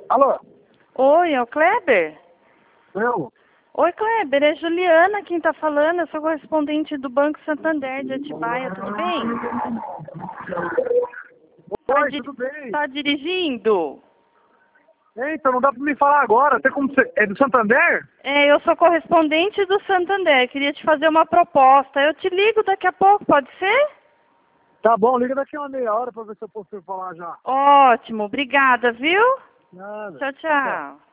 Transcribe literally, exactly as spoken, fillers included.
Alô? Oi, é o Kleber? Eu? Oi, Kleber, é Juliana quem tá falando, eu sou correspondente do Banco Santander de Atibaia, tudo bem? Tá, Oi, di tudo bem? tá dirigindo? Eita, não dá pra me falar agora. Tem como ser... É do Santander? É, eu sou correspondente do Santander, queria te fazer uma proposta. Eu te ligo daqui a pouco, pode ser? Tá bom, liga daqui a uma meia hora pra ver se eu posso falar já. Ótimo, obrigada, viu? Nada. Tchau, tchau.